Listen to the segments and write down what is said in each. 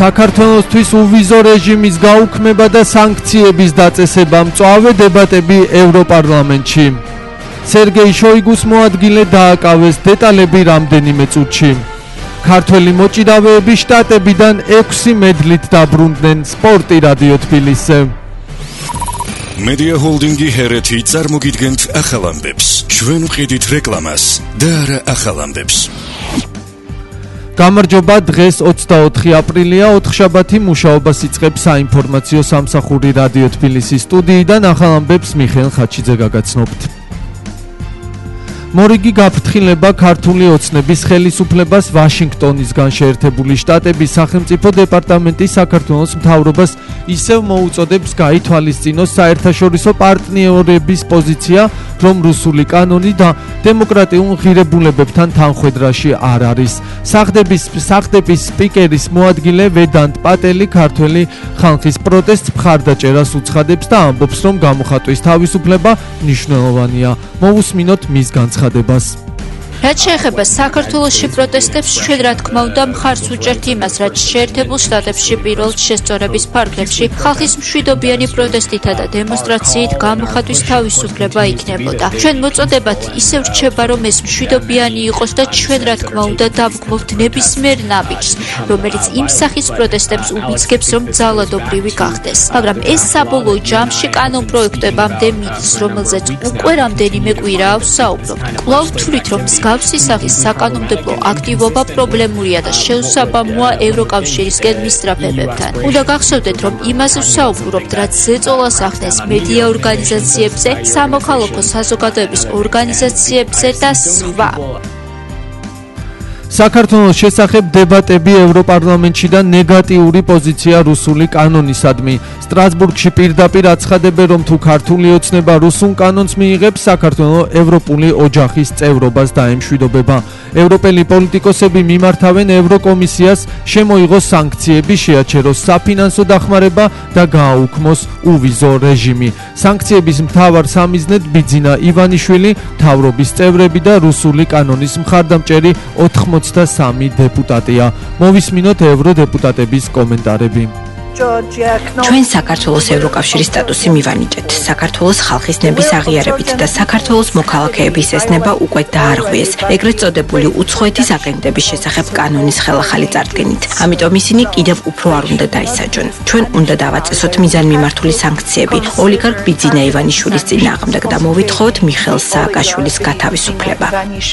საქართველოსთვის უვიზო რეჟიმის გაუქმება და სანქციების დაწესება მწვავე დებატები ევროპარლამენტში. სერგეი შოიგუს მოადგილე დააკავეს დეტალები რამდენიმე წუთში. ქართველი მოჭიდავეები შტატებიდან 6 მედლით დაბრუნდნენ სპორტი რადიო თბილისზე. Media Holding-ი ჰერეთი წარმოგიდგენთ ახალ ამბებს. ჩვენ ვყიდით რეკლამას და არა ახალ ამბებს. გამარჯობა, დღეს 24 აპრილია, ოთხშაბათი მუშაობას იწყებს საინფორმაციო სამსახური რადიო თბილისის სტუდიიდან ახალ ამბებს მიხეილ ხაჩიძე გაგაცნობთ. მორიგი გაფრთხილება ქართული ოცნების ხელისუფლებას ვაშინგტონისგან შეერთებული შტატების სახელმწიფო დეპარტამენტი საქართველოს მთავრობას ისევ მოუწოდებს გაითვალისწინოს საერთაშორისო პარტნიორების პოზიცია, რომ რუსული კანონი და დემოკრატიულ ღირებულებებთან თანხვედრაში არ არის. სახლდების სპიკერის მოადგილე ვედანტ პატელი ქართველი ხალხის პროტესტს მხარდაჭერას უცხადებს და ამბობს, რომ გამოხატვის თავისუფლება მნიშვნელოვანია. მოვუსმინოთ მის განცხადებას. რაც შეეხება საქართველოში პროტესტებს, ჩვენ რა თქმა უნდა მხარს ვუჭერთ იმას, რაც შეერთებულ შტატებში პირველ შესწორების ფარგლებში ხალხის მშვიდობიანი პროტესტითა და დემონსტრაციით გამოხატვის თავისუფლება იქნებოდა. ჩვენ მოწოდებათ ისევ რჩება, რომ ეს მშვიდობიანი იყოს და ჩვენ რა თქმა უნდა დავგმობთ ნებისმიერ ნაბიჯს, რომელიც იმ სახის პროტესტებს უბიძგებს, რომ ძალადობრივი გახდეს. მაგრამ ეს საბოლოო ჯამში კანონპროექტებამდე მიდის, რომელზეც უკვე რამდენიმე კვირაა ვსაუბრობთ. კვლავ ვთვლით, რომ მსგავსი სახის საკანონმდებლო აქტივობა პრობლემურია და შეუსაბამოა ევროკავშირისკენ მისწრაფებებთან. უნდა გახსოვდეთ, რომ იმაზე ვსაუბრობთ, რაც ზეწოლას ახდენს მედია ორგანიზაციებზე, სამოქალაქო საზოგადოების ორგანიზაციებზე და სხვა. საქართველოს შესახებ დებატები ევროპარლამენტში და ნეგატიური პოზიცია რუსული კანონისადმი. სტრასბურგში პირდაპირ აცხადებენ, რომ თუ ქართული ოცნება რუსულ კანონს მიიღებს, საქართველოს ევროპული ოჯახის წევრობას დაემშვიდობება. ევროპელი პოლიტიკოსები მიმართავენ ევროკომისიას შემოიღოს სანქციები, შეაჩეროს საფინანსო დახმარება და გააუქმოს უვიზო რეჟიმი. სანქციების მთავარ სამიზნედ ბიძინა ივანიშვილი, მთავრობის წევრები და რუსული კანონის მხარდამჭერი 83 დეპუტატია. მოვისმინოთ ევროდეპუტატების კომენტარები. ჩვენ საქართველოს ევროკავშირის სტატუსი მივანიჭეთ. საქართველოს ხალხის ნების აღიარებით და საქართველოს მოქალაქეების ესნება უკვე დაარღვიეს, ეგრეთ წოდებული უცხოეთის აგენტების შესახებ კანონის ხელახალი წარდგენით. ამიტომ ისინი კიდევ უფრო არ უნდა დაისაჯონ. ჩვენ უნდა დავაწესოთ მიზანმიმართული სანქციები ოლიგარქ ბიძინა ივანიშვილის წინააღმდეგ და მოვითხოვოთ მიხეილ სააკაშვილის გათავისუფლება.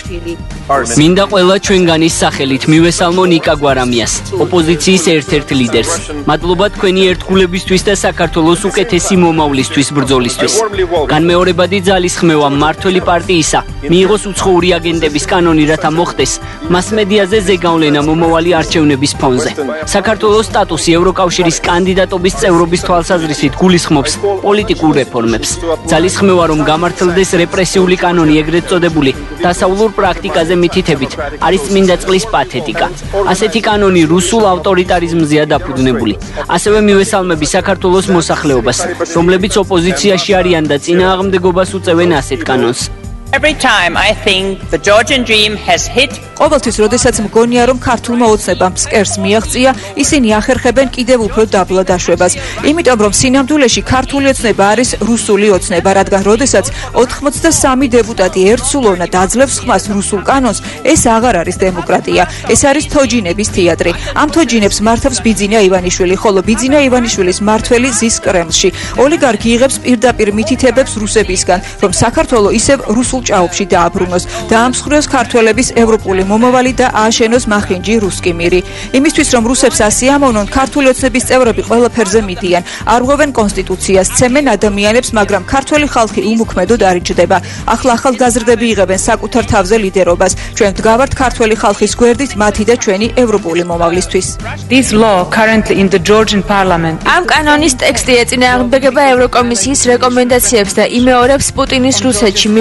მინდა ყველა ჩვენგანის სახელით მივესალმო ნიკა გვარამიას, ოპოზიციის ერთ-ერთ ლიდერს. მადლობა თქვენი ერთგულებისთვის და საქართველოს უკეთესი მომავლისთვის ბრძოლისთვის. განმეორებადი ძალისხმევა მმართველი პარტიისა მიიღოს უცხოური აგენტების კანონი, რათა მოხდეს მასმედიაზე ზეგავლენა მომავალი არჩევნების ფონზე. საქართველოს სტატუსი ევროკავშირის კანდიდატობის წევრობის თვალსაზრისით გულისხმობს პოლიტიკურ რეფორმებს. ძალისხმევა, რომ გამართლდეს რეპრესიული კანონი, ეგრეთ წოდებული დასავლურ პრაქტიკაზე მითითებით, არის წმინდა წყლის პათეტიკა. ასეთი კანონი რუსულ ავტორიტარიზმზეა დაფუძნებული. ასევე მივესალმები საქართველოს მოსახლეობას, რომლებიც ოპოზიციაში არიან და წინააღმდეგობას უწევენ ასეთ კანონს. Every time I think the Georgian dream has hit ყოველთვის, როდესაც მგონია, რომ ქართულმა ოცნებამ ფსკერს მიაღწია, ისინი ახერხებენ კიდევ უფრო დაბლა დაშვებას. იმიტომ, რომ სინამდვილეში ქართული ოცნება არის რუსული ოცნება, რადგან როდესაც 83 დეპუტატი ერთსულოვნად აძლევს ხმას რუსულ კანონს, ეს აღარ არის დემოკრატია, ეს არის თოჯინების თეატრი. ამ თოჯინებს მართავს ბიძინა ივანიშვილი, ხოლო ბიძინა ივანიშვილის მართველი ზის კრემლში. ოლიგარქი იღებს პირდაპირ მითითებებს რუსებისგან, რომ საქართველოს ისევ რუსულ ჭაობში დააბრუნოს, დაამსხვრიოს ქართველების ევროპული მომავალი და ააშენოს მახინჯი რუსკი მირი. იმისთვის, რომ რუსებს ასე ამოვნონ, ქართული ოცნების წევრები ყველა ფერზე მიდიან, არღვევენ კონსტიტუციას, ცემენ ადამიანებს, მაგრამ ქართველი ხალხი უმოქმედოდ არ იჯდება. ახლა ახალგაზრდები იღებენ საკუთარ თავზე ლიდერობას. ჩვენ ვდგავართ ქართველი ხალხის გვერდით მათი და ჩვენი ევროპული მომავლისთვის. This law currently in the Georgian parliament. ამ კანონის ტექსტი ეწინააღმდეგება ევროკომისიის რეკომენდაციებს და იმეორებს პუტინის რუსეთში მიღებული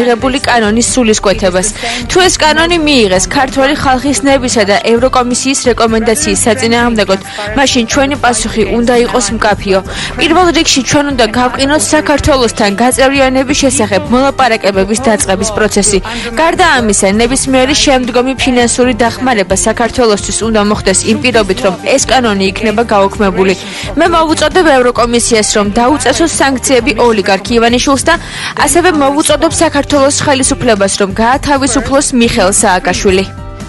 კანონის სულისკვეთებას. თუ ეს კანონი მიიღეს ქართველი ხალხის ნებისა და ევროკომისიის რეკომენდაციის საწინააღმდეგოდ, მაშინ ჩვენი პასუხი უნდა იყოს მკაფიო. პირველ რიგში ჩვენ უნდა გავყინოთ საქართველოსთან გაწევრიანების შესახებ მოლაპარაკებების დაწყების პროცესი. გარდა ამისა, ნებისმიერი შემდგომი ფინანსური დახმარება საქართველოსთვის უნდა მოხდეს იმ პირობით, რომ ეს კანონი იქნება გაუქმებული. მე მოვუწოდებ ევროკომისიას, რომ დაუწესოს სანქციები ოლიგარქ ივანიშვილს და ასევე მოვუწოდებ საქართველოს ხელისუფლებას, რომ გაათავისუფლოს მიხეილ სააკაშვილი.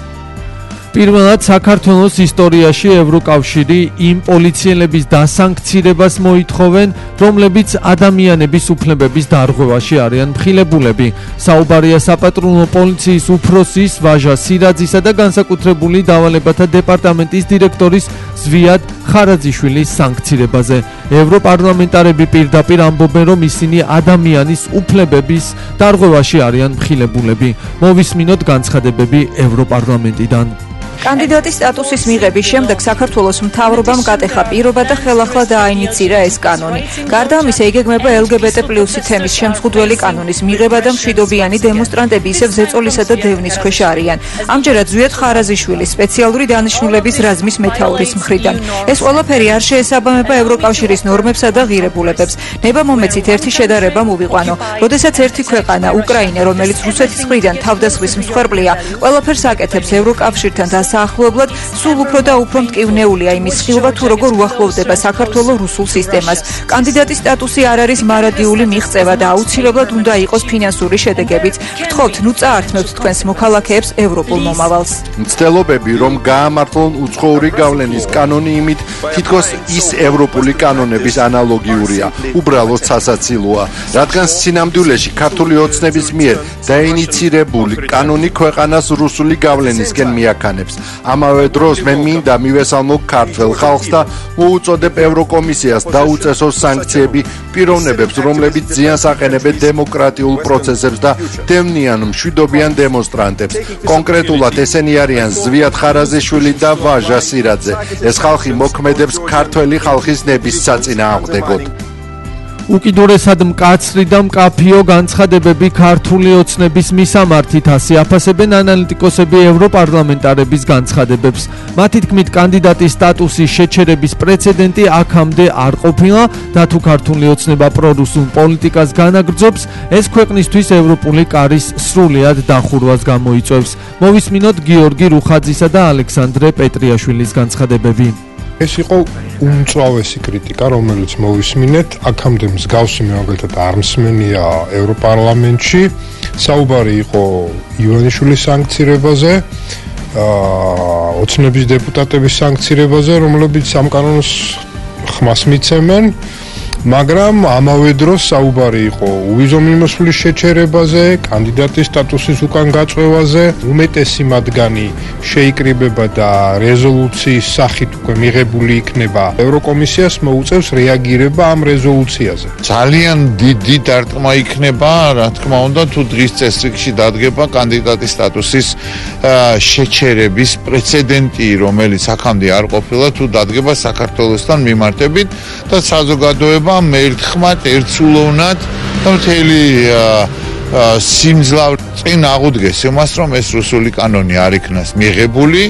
პირველად საქართველოს ისტორიაში ევროკავშირი იმ პოლიციელების დასანქცირებას მოითხოვენ, რომლებიც ადამიანების უფლებების დარღვევაში არიან მხილებულები. საუბარია საპატრონო პოლიციის უფროსის ვაჟა სირაძისა და განსაკუთრებული დავალებათა დეპარტამენტის დირექტორის ზვიად ხარაძიშვილის სანქცირებაზე. ევროპარლამენტარები პირდაპირ ამბობენ, რომ ისინი ადამიანის უფლებების დარღვევაში არიან მხილებულები. მოვისმინოთ განცხადებები ევროპარლამენტიდან. კანდიდატის სტატუსის მიღების შემდეგ საქართველოს მთავრობამ გატეხა პირობა და ხელახლა დააინიცირა ეს კანონი. გარდა ამისა, იგეგმება LGBT+ თემის შემსხუდველი კანონის მიღება და მშვიდობიანი დემონსტრანტები ისევ ზეწოლისა და დევნის ქვეშ არიან. ამჯერად ზვიად ხარაძიშვილი სპეციალური დანიშნულების რაზმის მეთაურის მხრიდან. ეს ყველაფერი არ შეესაბამება ევროკავშირის ნორმებსა და ღირებულებებს. ნება-მომეცით ერთი შედარება მოვიყვანო. როდესაც ერთი ქვეყანა, უკრაინა, რომელიც რუსეთის მხრიდან თავდასხმის მსხვერპლია, ყველაფერს აკეთებს ევროკავშირთან საახლოებლად, სულ უფრო და უფრო მტკივნეულია იმის ხილვა, თუ როგორ უახლოვდება საქართველოს რუსულ სისტემას. კანდიდატის სტატუსი არ არის მარადიული მიღწევა და აუცილებლად უნდა იყოს ფინანსური შედეგებიც. გთხოვთ, ნუ წაართმევთ თქვენს მოქალაქეებს ევროპულ მომავალს. მცდელობები, რომ გაამართლონ უცხოური გავლენის კანონი იმით, თითქოს ის ევროპული კანონების ანალოგიურია, უბრალოდ სასაცილოა, რადგან სინამდვილეში ქართული ოცნების მიერ დაინიცირებული კანონი ქვეყანას რუსული გავლენისკენ მიაქანებს. ამავე დროს მე მინდა მივესალმო ქართულ ხალხს და მოუწოდებ ევროკომისიას დაუწესოს სანქციები პიროვნებებს, რომლებიც ზიანს აყენებენ დემოკრატიულ პროცესებს და დევნიან მშვიდობიან დემონსტრანტებს. კონკრეტულად ესენი არიან ზვიად ხარაძიშვილი და ვაჟა სირაძე. ეს ხალხი მოქმედებს ქართველი ხალხის ნების საწინააღმდეგოდ. უკიდურესად მკაცრი და მკაფიო განცხადებები ქართული ოცნების მისამართით ასე აფასებენ ანალიტიკოსები ევროპარლამენტარების განცხადებებს. მათი თქმით, კანდიდატის სტატუსის შეჩერების პრეცედენტი აქამდე არ ყოფილა და თუ ქართული ოცნება პრორუსულ პოლიტიკას განაგრძობს, ეს ქვეყნისთვის ევროპული კარის სრულიად დახურვას გამოიწვევს. მოვისმინოთ გიორგი რუხაძისა და ალექსანდრე პეტრიაშვილის განცხადებები. ეს იყო უმწვავესი კრიტიკა, რომელიც მოვისმინეთ, აქამდე მსგავსი მაგალითად არ მსმენია ევროპარლამენტში. საუბარი იყო ივანიშვილის სანქცირებაზე, ოცნების დეპუტატების სანქცირებაზე, რომლებიც ამ კანონს ხმას მიცემენ, მაგრამ ამავე დროს საუბარი იყო უვიზო მიმოსვლის შეჩერებაზე, კანდიდატის სტატუსის უკან გაწევაზე, უმეტესი მათგანი შეიკრიბება და რეზოლუციის სახით უკვე მიღებული იქნება. ევროკომისიას მოუწევს რეაგირება ამ რეზოლუციაზე. ძალიან დიდი დარტყმა იქნება, რა თქმა უნდა, თუ დღის წესრიგში დადგება კანდიდატის სტატუსის შეჩერების პრეცედენტი, რომელიც აქამდე არ ყოფილა, თუ დადგება საქართველოსთან მიმართებით და საზოგადოება მერთხმად, ერთსულოვნად და მთელი სიმძლავრე წინ აღუდგეს იმას, რომ ეს რუსული კანონი არ იქნას მიღებული.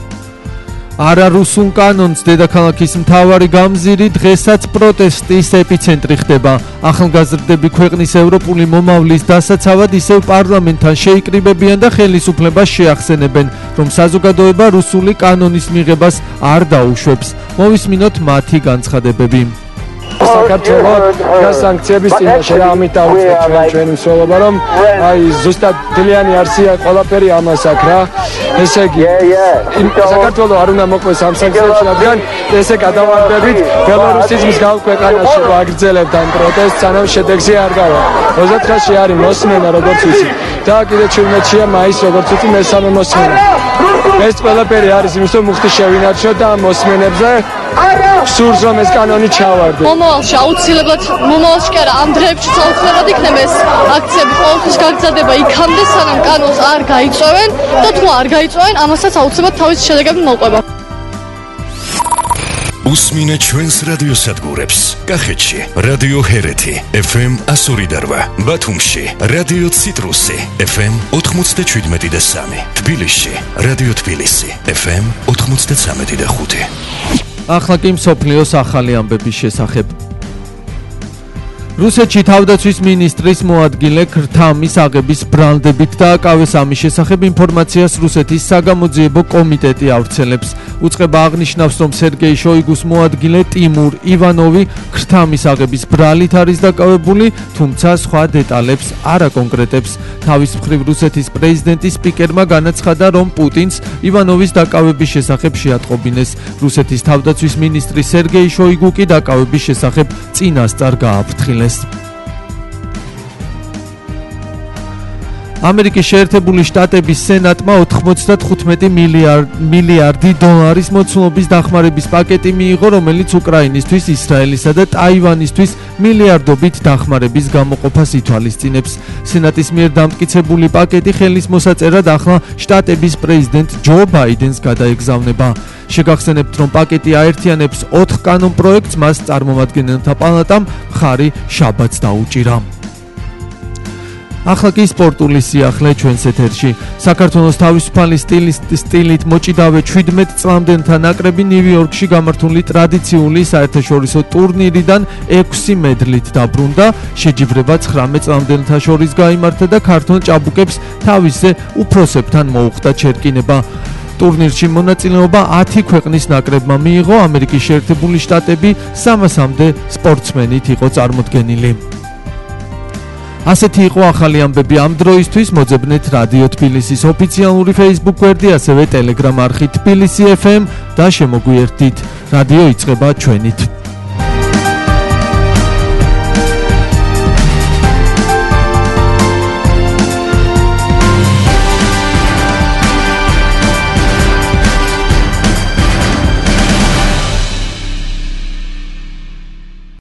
არარუსულ კანონს დედაქალაქის მთავარი გამზირი დღესაც პროტესტის ეპიცენტრი ხდება. ახალგაზრდები ქვეყნის ევროპული მომავლის დასაცავად ისევ პარლამენტთან შეიკრიბებიან და ხელისუფლებას შეახსენებენ, რომ საზოგადოება რუსული კანონის მიღებას არ დაუშვებს. მოვისმინოთ მათი განცხადებები. საქართველოს გასანქციების წინაშე ამით დავუწყებთ ჩვენი მსვლელობა, რომ აი ზუსტად დილიანი არსია ყველაფერი ამას აქ რა. ესე იგი საქართველოს არ უნდა მოყვეს ამ სანქციებში, რადგან ესე გადავარდებით ბელარუსის მსგავ ქვეყანაში ვაგრძელებთ ამ პროტესტს, სანამ შედეგზე არ გავა. 29-ში არის მოსმენა, როგორც ვიცი, და კიდე 17-შია მაისი, როგორც ვიცი, მესამე მოსმენა. ეს ყველაფერი არის იმის, რომ მუხტი შევინარჩუნოთ და ამ მოსმენებზე სურს რომ ეს კანონი ჩავარდე. მომავალში აუცილებლად, მომავალში კი არა, ამ დღეებში აუცილებლად იქნება ეს აქციები ყოველთვის გაგრძელდება იქამდე, სანამ კანონს არ გაიწვევენ და თუ არ გაიწვევენ, ამასაც აუცილებლად თავისი შედეგები მოყვება. უსმინე ჩვენს რადიოსადგურებს. კახეთში რადიო ჰერეთი FM 102.8, ბათუმში რადიო ციტრუსი FM 97.3, თბილისში რადიო თბილისი FM 93.5. ახლა კი მსოფლიოს ახალი ამბების შესახებ. რუსეთში თავდაცვის მინისტრის მოადგილე ქრთამის აღების ბრალდებით დააკავეს ამის შესახებ ინფორმაციას რუსეთის საგამოძიებო კომიტეტი ავრცელებს. უწყება აღნიშნავს, რომ სერგეი შოიგუს მოადგილე ტიმურ ივანოვი ქრთამის აღების ბრალით არის დაკავებული, თუმცა სხვა დეტალებს არ აკონკრეტებს. თავის მხრივ რუსეთის პრეზიდენტის სპიკერმა განაცხადა, რომ პუტინს ივანოვის დაკავების შესახებ შეატყობინეს. რუსეთის თავდაცვის მინისტრი სერგეი შოიგუ კი დაკავების შესახებ წინასწარ გააფრთხილეს. ამერიკის შეერთებული შტატების სენატმა 95 მილიარდი დოლარის მოცულობის დახმარების პაკეტი მიიღო, რომელიც უკრაინისთვის, ისრაელისა და ტაივანისთვის მილიარდობით დახმარების გამოყოფას ითვალისწინებს. სენატის მიერ დამტკიცებული პაკეტი ხელის მოსაწერად ახლა შტატების პრეზიდენტ ჯო ბაიდენს გადაეგზავნება. შეგახსენებთ, რომ პაკეტი აერთიანებს 4 კანონ პროექტს, მას წარმომადგენელთა პალატამ მხარი შაბათს დაუჭირა. ახლა კი სპორტული სიახლე ჩვენს ეთერში. საქართველოს თავისუფალი სტილით მოჭიდავე 17 წლამდელთა ნაკრები ნიუ-იორკში გამართული ტრადიციული საერთაშორისო ტურნირიდან 6 მედლით დაბრუნდა. შეჯიბრება 19 წლამდელთა შორის გაიმართა და ქართულ ჭაბუკებს თავისზე უფროსებთან მოუხდა ჩერკინება. ტურნირში მონაწილეობა 10 ქვეყნის ნაკრებმა მიიღო, ამერიკის შეერთებული შტატები 300-მდე სპორტსმენით იყო წარმოდგენილი. ასეთი იყო ახალი ამბები ამ დროისთვის. მოძებნეთ რადიო თბილისის ოფიციალური Facebook გვერდი, ასევე Telegram არხი თბილისი FM და შემოგვიერთდით. რადიო იწყება ჩვენით.